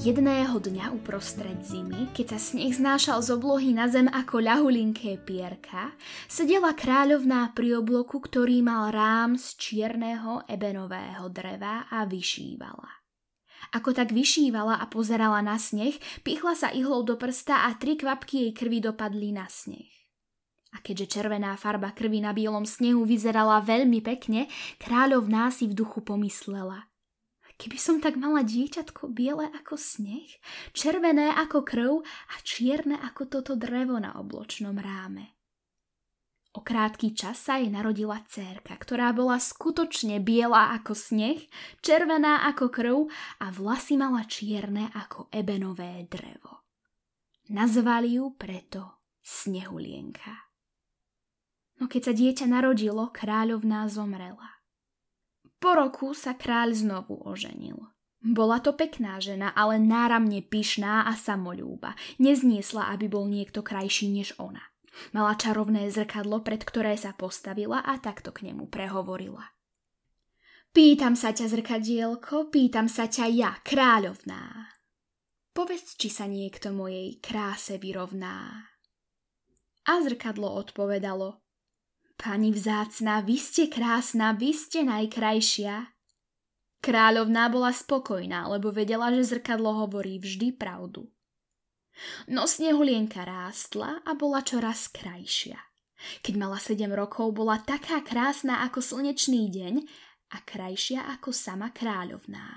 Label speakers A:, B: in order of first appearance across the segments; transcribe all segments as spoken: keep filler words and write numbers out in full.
A: Jedného dňa uprostred zimy, keď sa sneh znášal z oblohy na zem ako ľahulinké pierka, sedela kráľovná pri obloku, ktorý mal rám z čierneho ebenového dreva a vyšívala. Ako tak vyšívala a pozerala na sneh, pichla sa ihlou do prsta a tri kvapky jej krvi dopadli na sneh. A keďže červená farba krvi na bielom snehu vyzerala veľmi pekne, kráľovná si v duchu pomyslela: keby som tak mala dieťatko biele ako sneh, červené ako krv a čierne ako toto drevo na obločnom ráme. O krátky čas sa jej narodila dcérka, ktorá bola skutočne biela ako sneh, červená ako krv a vlasy mala čierne ako ebenové drevo. Nazvali ju preto Snehulienka. No keď sa dieťa narodilo, kráľovná zomrela. Po roku sa kráľ znovu oženil. Bola to pekná žena, ale náramne pyšná a samoľúba. Nezniesla, aby bol niekto krajší než ona. Mala čarovné zrkadlo, pred ktoré sa postavila a takto k nemu prehovorila. Pýtam sa ťa, zrkadielko, pýtam sa ťa ja, kráľovná. Povedz, či sa niekto mojej kráse vyrovná. A zrkadlo odpovedalo: Pani vzácna, vy ste krásna, vy ste najkrajšia. Kráľovná bola spokojná, lebo vedela, že zrkadlo hovorí vždy pravdu. No Snehulienka rástla a bola čoraz krajšia. Keď mala sedem rokov, bola taká krásna ako slnečný deň a krajšia ako sama kráľovná.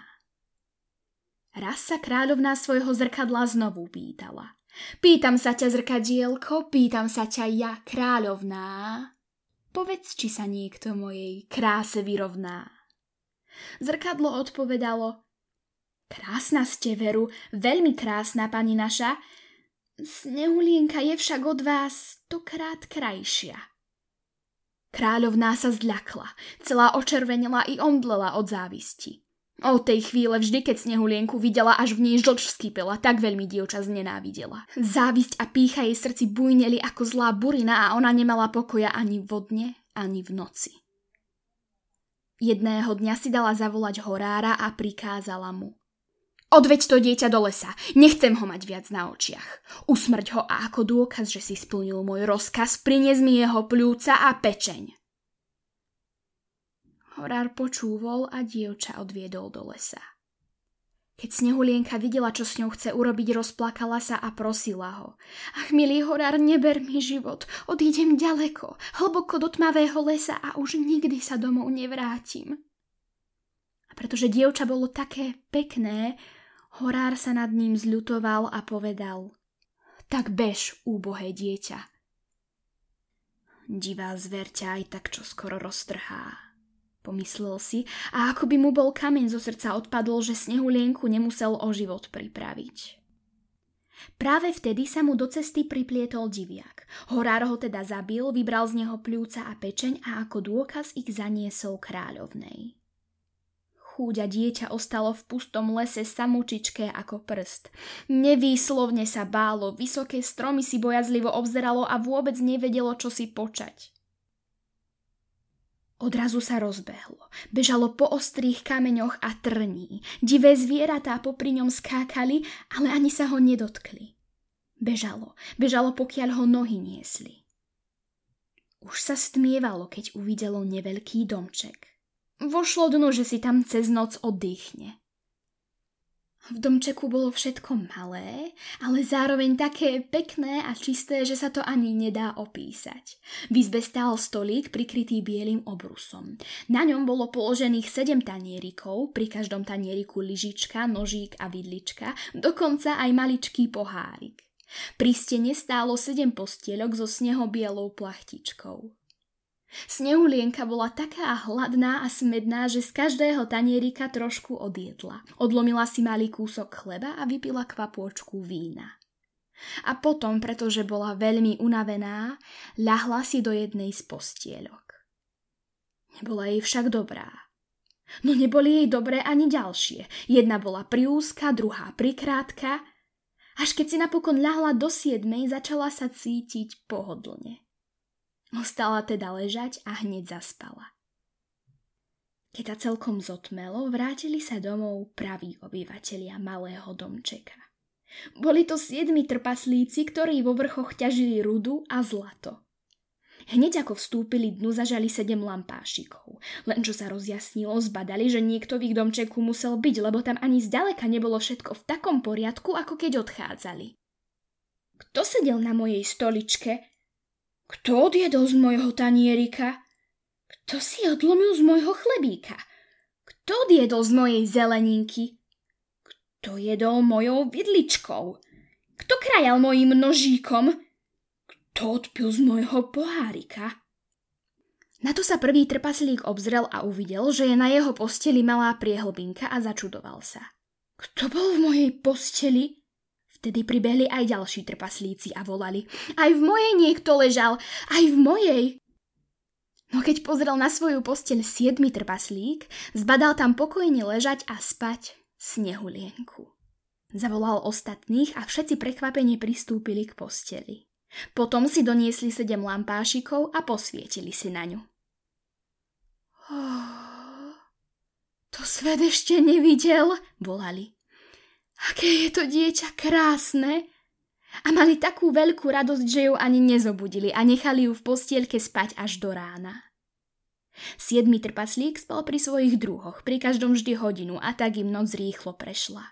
A: Raz sa kráľovná svojho zrkadla znovu pýtala: Pýtam sa ťa, zrkadielko, pýtam sa ťa ja, kráľovná. Povedz, či sa niekto mojej kráse vyrovná. Zrkadlo odpovedalo: Krásna ste, veru, veľmi krásna, pani naša. Snehulienka je však od vás stokrát krajšia. Kráľovná sa zľakla, celá očervenila i omdlela od závisti. Od tej chvíle vždy, keď Snehulienku videla, až v nej žlč vskypela, tak veľmi dievča znenávidela. Závisť a pýcha jej srdci bujneli ako zlá burina a ona nemala pokoja ani vo dne, ani v noci. Jedného dňa si dala zavolať horára a prikázala mu: Odveď to dieťa do lesa, nechcem ho mať viac na očiach. Usmrť ho a ako dôkaz, že si splnil môj rozkaz, prinies mi jeho pľúca a pečeň. Horár počúvol a dievča odviedol do lesa. Keď Snehulienka videla, čo s ňou chce urobiť, rozplakala sa a prosila ho: Ach, milý horár, neber mi život, odídem ďaleko, hlboko do tmavého lesa a už nikdy sa domov nevrátim. A pretože dievča bolo také pekné, horár sa nad ním zľutoval a povedal: Tak bež, úbohé dieťa. Divá zver ťa aj tak čoskoro roztrhá, pomyslel si, a ako by mu bol kameň zo srdca odpadol, že Snehulienku nemusel o život pripraviť. Práve vtedy sa mu do cesty priplietol diviak. Horár ho teda zabil, vybral z neho pľúca a pečeň a ako dôkaz ich zaniesol kráľovnej. Chúďa dieťa ostalo v pustom lese samučičké ako prst. Nevýslovne sa bálo, vysoké stromy si bojazlivo obzeralo a vôbec nevedelo, čo si počať. Odrazu sa rozbehlo. Bežalo po ostrých kameňoch a trní. Divé zvieratá popri ňom skákali, ale ani sa ho nedotkli. Bežalo, bežalo, pokiaľ ho nohy niesli. Už sa stmievalo, keď uvidelo neveľký domček. Vošlo dnu, že si tam cez noc oddychne. V domčeku bolo všetko malé, ale zároveň také pekné a čisté, že sa to ani nedá opísať. V izbe stál stolík prikrytý bielým obrusom. Na ňom bolo položených sedem tanierikov, pri každom tanieriku lyžička, nožík a vidlička, dokonca aj maličký pohárik. Pri stene stálo sedem postieľok so snehobielou plachtičkou. Snehulienka bola taká hladná a smedná, že z každého tanierika trošku odjedla. Odlomila si malý kúsok chleba a vypila kvapôčku vína. A potom, pretože bola veľmi unavená, ľahla si do jednej z postieľok. Nebola jej však dobrá. No neboli jej dobré ani ďalšie. Jedna bola priúzka, druhá prikrátka. Až keď si napokon ľahla do siedmej, začala sa cítiť pohodlne. Ostala teda ležať a hneď zaspala. Keď sa celkom zotmelo, vrátili sa domov praví obyvatelia malého domčeka. Boli to siedmi trpaslíci, ktorí vo vrchoch ťažili rudu a zlato. Hneď ako vstúpili dnu, zažali sedem lampášikov. Len čo sa rozjasnilo, zbadali, že niekto v ich domčeku musel byť, lebo tam ani zďaleka nebolo všetko v takom poriadku, ako keď odchádzali. Kto sedel na mojej stoličke? Kto odjedol z mojho tanierika? Kto si odlomil z mojho chlebíka? Kto odjedol z mojej zeleninky? Kto jedol mojou vidličkou? Kto krajal mojím nožíkom? Kto odpil z mojho pohárika? Na to sa prvý trpaslík obzrel a uvidel, že je na jeho posteli malá priehlbinka a začudoval sa. Kto bol v mojej posteli? Vtedy pribehli aj ďalší trpaslíci a volali. Aj v mojej niekto ležal, aj v mojej. No keď pozrel na svoju posteľ siedmy trpaslík, zbadal tam pokojne ležať a spať Snehulienku. Zavolal ostatných a všetci prekvapene pristúpili k posteli. Potom si doniesli sedem lampášikov a posvietili si na ňu. Oh, to svet ešte nevidel, volali. Aké je to dieťa krásne! A mali takú veľkú radosť, že ju ani nezobudili a nechali ju v postielke spať až do rána. Siedmy trpaslík spal pri svojich druhoch, pri každom vždy hodinu a tak im noc rýchlo prešla.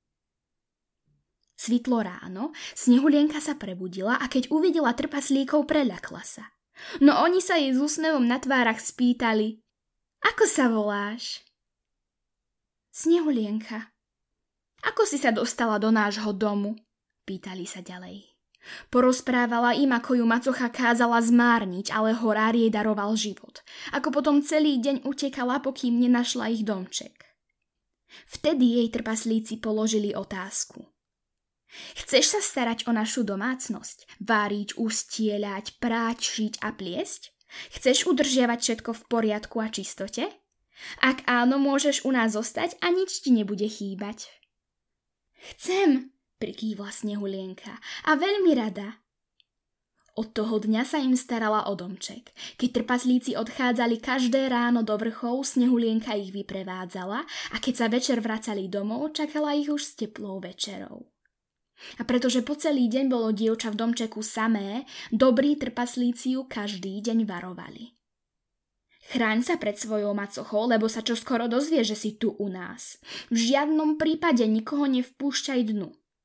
A: Svitlo ráno, Snehulienka sa prebudila a keď uvidela trpaslíkov, preľakla sa. No oni sa jej s úsmevom na tvárach spýtali: Ako sa voláš? Snehulienka. Ako si sa dostala do nášho domu? Pýtali sa ďalej. Porozprávala im, ako ju macocha kázala zmárniť, ale horár jej daroval život. Ako potom celý deň utekala, pokým nenašla ich domček. Vtedy jej trpaslíci položili otázku. Chceš sa starať o našu domácnosť? Váriť, ustieľať, práť, šiť a pliesť? Chceš udržiavať všetko v poriadku a čistote? Ak áno, môžeš u nás zostať a nič ti nebude chýbať. Chcem, prikývla Snehulienka, a veľmi rada. Od toho dňa sa im starala o domček. Keď trpaslíci odchádzali každé ráno do vrchov, Snehulienka ich vyprevádzala a keď sa večer vracali domov, čakala ich už s teplou večerou. A pretože po celý deň bolo dievča v domčeku samé, dobrí trpaslíci ju každý deň varovali. Chráň sa pred svojou macochou, lebo sa čoskoro dozvie, že si tu u nás. V žiadnom prípade nikoho nevpúšťaj dnu.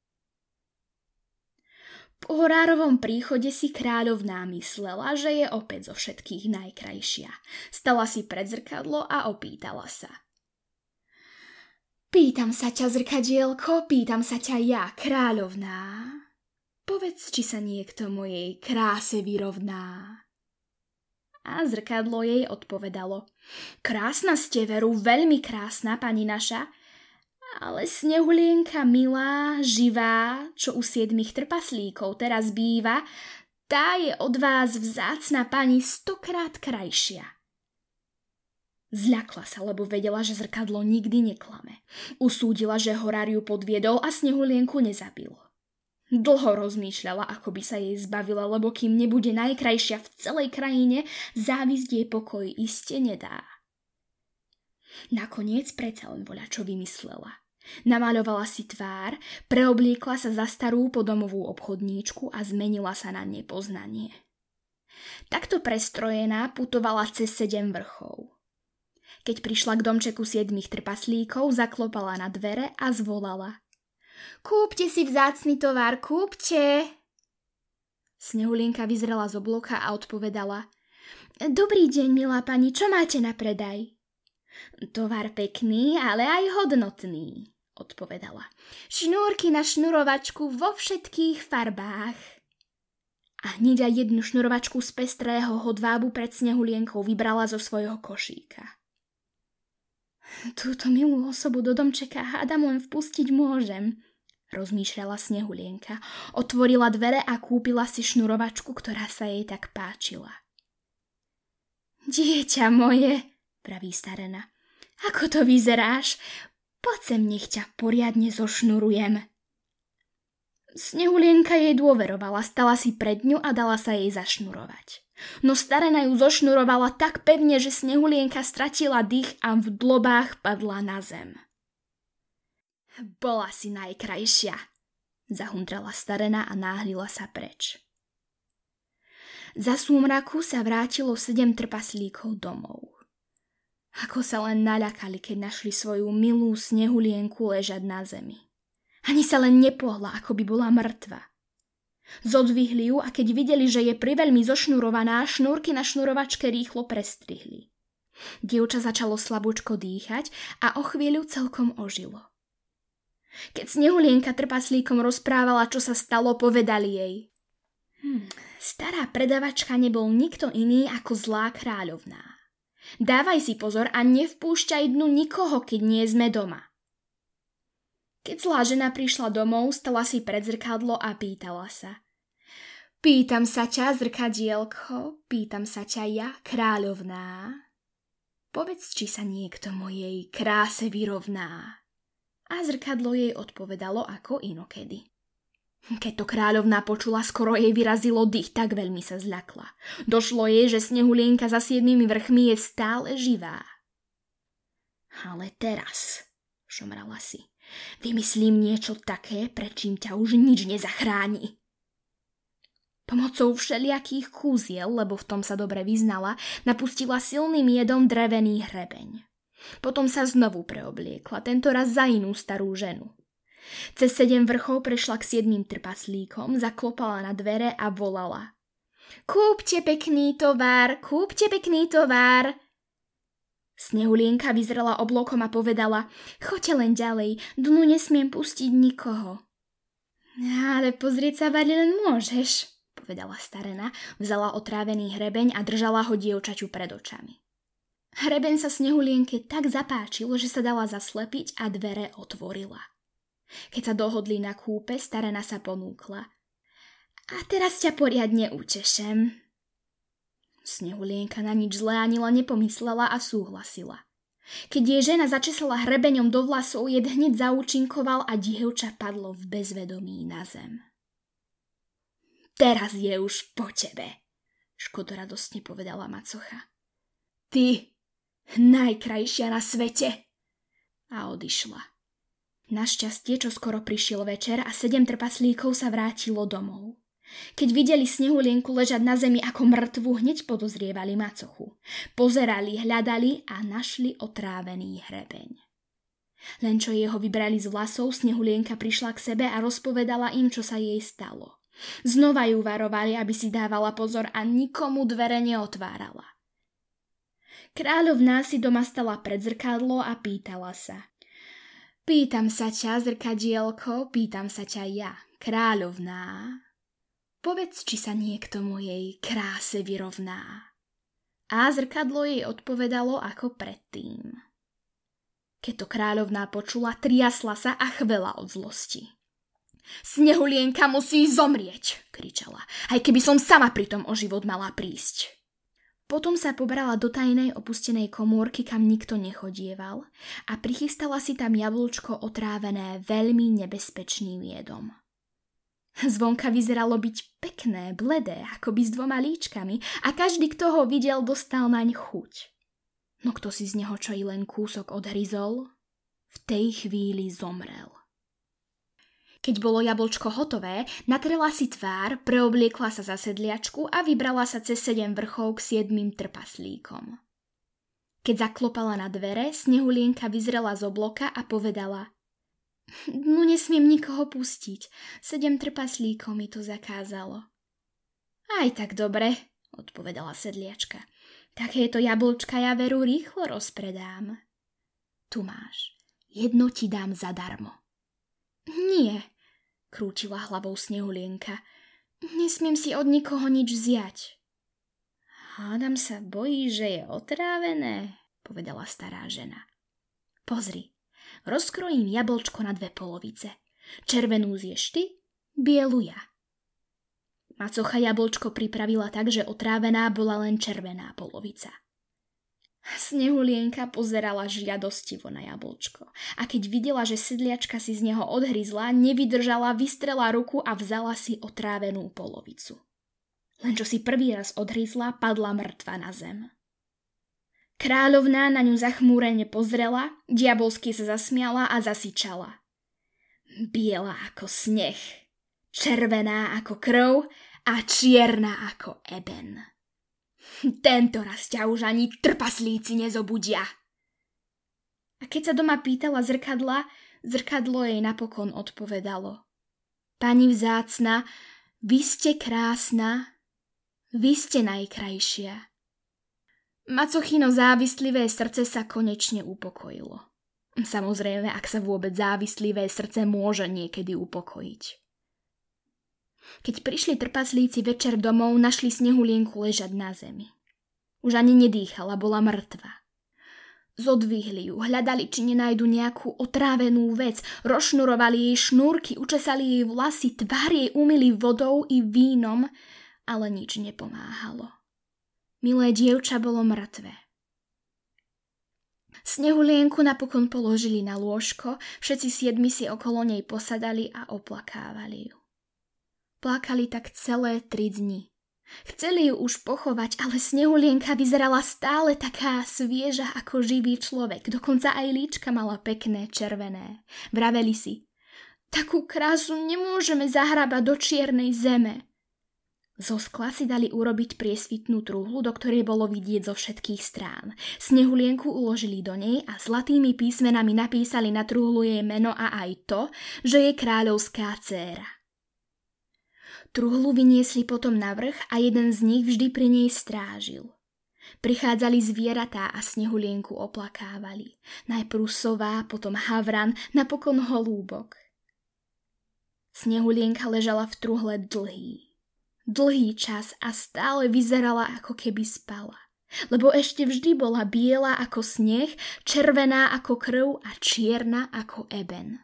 A: Po horárovom príchode si kráľovná myslela, že je opäť zo všetkých najkrajšia. Stala si pred zrkadlo a opýtala sa. Pýtam sa ťa, zrkadielko, pýtam sa ťa ja, kráľovná. Povedz, či sa niekto mojej kráse vyrovná. A zrkadlo jej odpovedalo. Krásna ste, veru, veľmi krásna, pani naša, ale Snehulienka milá, živá, čo u siedmých trpaslíkov teraz býva, tá je od vás vzácna pani stokrát krajšia. Zľakla sa, lebo vedela, že zrkadlo nikdy neklame. Usúdila, že horár ju podviedol a Snehulienku nezabil. Dlho rozmýšľala, ako by sa jej zbavila, lebo kým nebude najkrajšia v celej krajine, závisť jej pokoj iste nedá. Nakoniec predsa len voľačo vymyslela. Namaľovala si tvár, preobliekla sa za starú podomovú obchodníčku a zmenila sa na nepoznanie. Takto prestrojená putovala cez sedem vrchov. Keď prišla k domčeku siedmých trpaslíkov, zaklopala na dvere a zvolala. Kúpte si vzácny tovar, kúpte! Snehulienka vyzrela z obloka a odpovedala. Dobrý deň, milá pani, čo máte na predaj? Tovar pekný, ale aj hodnotný, odpovedala. Šnúrky na šnurovačku vo všetkých farbách. A hneď aj jednu šnurovačku z pestrého hodvábu pred Snehulienkou vybrala zo svojho košíka. Túto milú osobu do domčeka hádam len vpustiť môžem, rozmýšľala Snehulienka. Otvorila dvere a kúpila si šnurovačku, ktorá sa jej tak páčila. Dieťa moje, praví starena, ako to vyzeráš? Poď sem, nech ťa poriadne zošnurujem. Snehulienka jej dôverovala, stala si pred ňu a dala sa jej zašnurovať. No starena ju zošnurovala tak pevne, že Snehulienka stratila dých a v dlobách padla na zem. Bola si najkrajšia, zahundrala starena a náhlila sa preč. Za súmraku sa vrátilo sedem trpaslíkov domov. Ako sa len naľakali, keď našli svoju milú Snehulienku ležať na zemi. Ani sa len nepohla, ako by bola mŕtva. Zodvihli ju a keď videli, že je priveľmi zošnurovaná, šnúrky na šnurovačke rýchlo prestrihli. Dievča začalo slabúčko dýchať a o chvíľu celkom ožilo. Keď Snehulienka trpaslíkom rozprávala, čo sa stalo, povedali jej: hm, stará predavačka nebol nikto iný ako zlá kráľovná. Dávaj si pozor a nevpúšťaj dnu nikoho, keď nie sme doma. Keď zlá žena prišla domov, stala si pred zrkadlo a pýtala sa: Pýtam sa ťa, zrkadielko, pýtam sa ťa ja, kráľovná. Povedz, či sa niekto mojej kráse vyrovná. A zrkadlo jej odpovedalo ako inokedy. Keď to kráľovná počula, skoro jej vyrazilo dých, tak veľmi sa zľakla. Došlo jej, že Snehulienka za siedmimi vrchmi je stále živá. Ale teraz, šomrala si, vymyslím niečo také, prečím ťa už nič nezachráni. Pomocou všelijakých kúziel, lebo v tom sa dobre vyznala, napustila silným jedom drevený hrebeň. Potom sa znovu preobliekla, tentoraz za inú starú ženu. Cez sedem vrchov prešla k siedmým trpaslíkom, zaklopala na dvere a volala: Kúpte pekný tovar, kúpte pekný tovar. Snehulienka vyzrela oblokom a povedala: Choďte len ďalej, dnu nesmiem pustiť nikoho. Ale pozrieť sa vali len môžeš, povedala starena, vzala otrávený hrebeň a držala ho dievčaťu pred očami. Hrebeň sa Snehulienke tak zapáčilo, že sa dala zaslepiť a dvere otvorila. Keď sa dohodli na kúpe, starena sa ponúkla: A teraz ťa poriadne utešem. Snehulienka na nič zlé ani len nepomyslela a súhlasila. Keď jej žena začesala hrebeňom do vlasov, jed hneď zaúčinkoval a dievča padlo v bezvedomí na zem. Teraz je už po tebe, škodoradostne povedala macocha. Ty, najkrajšia na svete. A odišla. Našťastie, čo skoro prišiel večer a sedem trpaslíkov sa vrátilo domov. Keď videli Snehulienku ležať na zemi ako mŕtvu, hneď podozrievali macochu. Pozerali, hľadali a našli otrávený hrebeň. Len čo jeho vybrali z vlasov, Snehulienka prišla k sebe a rozpovedala im, čo sa jej stalo. Znova ju varovali, aby si dávala pozor a nikomu dvere neotvárala. Kráľovná si doma stala pred zrkadlo a pýtala sa: Pýtam sa ťa, zrkadielko, pýtam sa ťa ja, kráľovná. Povedz, či sa niekto mojej kráse vyrovná. A zrkadlo jej odpovedalo ako predtým. Keď to kráľovná počula, triasla sa a chvela od zlosti. Snehulienka musí zomrieť, kričala, aj keby som sama pri tom o život mala prísť. Potom sa pobrala do tajnej opustenej komórky, kam nikto nechodieval, a prichystala si tam jablčko otrávené veľmi nebezpečným jedom. Zvonka vyzeralo byť pekné, bledé, akoby s dvoma líčkami, a každý, kto ho videl, dostal naň chuť. No kto si z neho čo i len kúsok odhryzol, v tej chvíli zomrel. Keď bolo jablčko hotové, natrela si tvár, preobliekla sa za sedliačku a vybrala sa cez sedem vrchov k siedmym trpaslíkom. Keď zaklopala na dvere, Snehulienka vyzrela z obloka a povedala: No nesmiem nikoho pustiť, sedem trpaslíkov mi to zakázalo. Aj tak dobre, odpovedala sedliačka. Takéto jablčka ja veru rýchlo rozpredám. Tu máš, jedno ti dám zadarmo. Nie, krúčila hlavou Snehulienka. Nesmiem si od nikoho nič vziať. Hádam sa bojí, že je otrávené, povedala stará žena. Pozri, rozkrojím jablčko na dve polovice. Červenú zješ ty, bielu ja. Macocha jablčko pripravila tak, že otrávená bola len červená polovica. Snehulienka pozerala žiadostivo na jablčko a keď videla, že sedliačka si z neho odhryzla, nevydržala, vystrela ruku a vzala si otrávenú polovicu. Len čo si prvý raz odhryzla, padla mŕtva na zem. Kráľovná na ňu zachmúrene pozrela, diabolsky sa zasmiala a zasyčala. Biela ako sneh, červená ako krv a čierna ako eben. Tento raz ťa už ani trpaslíci nezobudia. A keď sa doma pýtala zrkadla, zrkadlo jej napokon odpovedalo. Pani vzácna, vy ste krásna, vy ste najkrajšia. Macochino závislivé srdce sa konečne upokojilo. Samozrejme, ak sa vôbec závislivé srdce môže niekedy upokojiť. Keď prišli trpaslíci večer domov, našli Snehulienku ležať na zemi. Už ani nedýchala, bola mŕtva. Zodvihli ju, hľadali, či nenájdu nejakú otrávenú vec, rozšnurovali jej šnúrky, učesali jej vlasy, tvár jej umyli vodou i vínom, ale nič nepomáhalo. Milé dievča bolo mŕtve. Snehulienku napokon položili na lôžko, všetci siedmi si okolo nej posadali a oplakávali ju. Plakali tak celé tri dni. Chceli ju už pochovať, ale Snehulienka vyzerala stále taká svieža ako živý človek. Dokonca aj líčka mala pekné, červené. Vraveli si, takú krásu nemôžeme zahrabať do čiernej zeme. Zo skla si dali urobiť priesvitnú truhlu, do ktorej bolo vidieť zo všetkých strán. Snehulienku uložili do nej a zlatými písmenami napísali na truhlu jej meno a aj to, že je kráľovská dcéra. Truhlu vyniesli potom na vrch a jeden z nich vždy pri nej strážil. Prichádzali zvieratá a Snehulienku oplakávali. Najprv sová, potom havran, napokon holúbok. Snehulienka ležala v truhle dlhý. Dlhý čas a stále vyzerala, ako keby spala. Lebo ešte vždy bola biela ako sneh, červená ako krv a čierna ako eben.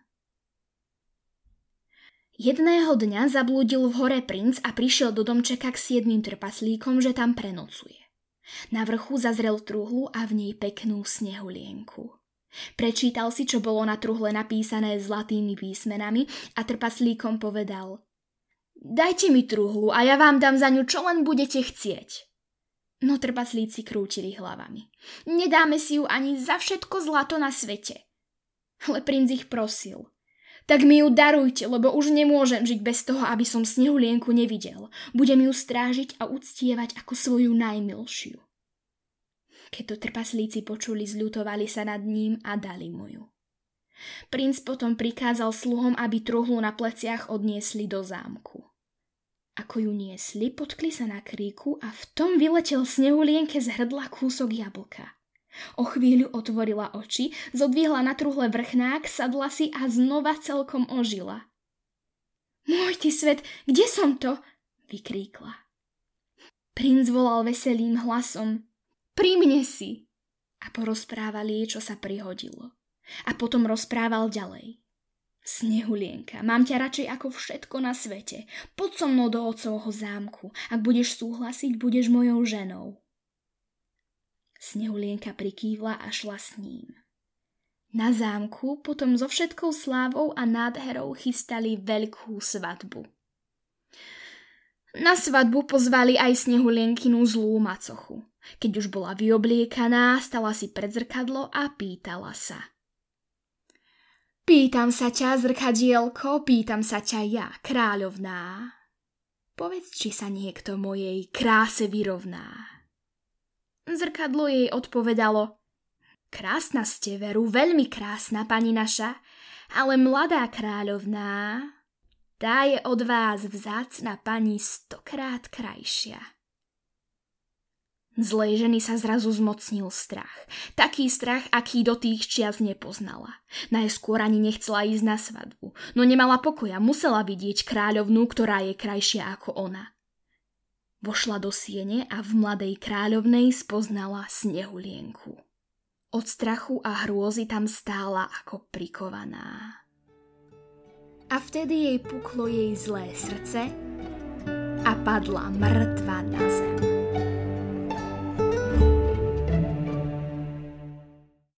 A: Jedného dňa zablúdil v hore princ a prišiel do domčeka k siedmým trpaslíkom, že tam prenocuje. Na vrchu zazrel truhlu a v nej peknú Snehulienku. Prečítal si, čo bolo na truhle napísané zlatými písmenami a trpaslíkom povedal: Dajte mi truhlu a ja vám dám za ňu, čo len budete chcieť. No trpaslíci krútili hlavami. Nedáme si ju ani za všetko zlato na svete. Ale princ ich prosil. Tak mi ju darujte, lebo už nemôžem žiť bez toho, aby som Snehulienku nevidel. Budem ju strážiť a uctievať ako svoju najmilšiu. Keď to trpaslíci počuli, zľutovali sa nad ním a dali mu ju. Princ potom prikázal sluhom, aby truhlu na pleciach odniesli do zámku. Ako ju niesli, potkli sa na kríku a v tom vyletel Snehulienke z hrdla kúsok jablka. O chvíľu otvorila oči, zodvihla na truhle vrchnák, sadla si a znova celkom ožila. Môj ty svet, kde som to? Vykríkla. Princ volal veselým hlasom. Pri mne si! A porozprávali jej, čo sa prihodilo. A potom rozprával ďalej. Snehulienka, mám ťa radšej ako všetko na svete. Poď so mnou do otcovho zámku. Ak budeš súhlasiť, budeš mojou ženou. Snehulienka prikývla a šla s ním. Na zámku potom so všetkou slávou a nádherou chystali veľkú svadbu. Na svadbu pozvali aj Snehulienkinu zlú macochu. Keď už bola vyobliekaná, stala si pred zrkadlo a pýtala sa. Pýtam sa ťa, zrkadielko, pýtam sa ťa ja, kráľovná. Povedz, či sa niekto mojej kráse vyrovná. Zrkadlo jej odpovedalo. Krásna ste, veru, veľmi krásna, pani naša, ale mladá kráľovná, tá je od vás vzácna pani stokrát krajšia. Zlej ženy sa zrazu zmocnil strach. Taký strach, aký do tých čias nepoznala. Najskôr ani nechcela ísť na svadbu, no nemala pokoja, musela vidieť kráľovnú, ktorá je krajšia ako ona. Vošla do siene a v mladej kráľovnej spoznala Snehulienku. Od strachu a hrôzy tam stála ako prikovaná. A vtedy jej puklo jej zlé srdce a padla mŕtva na zem.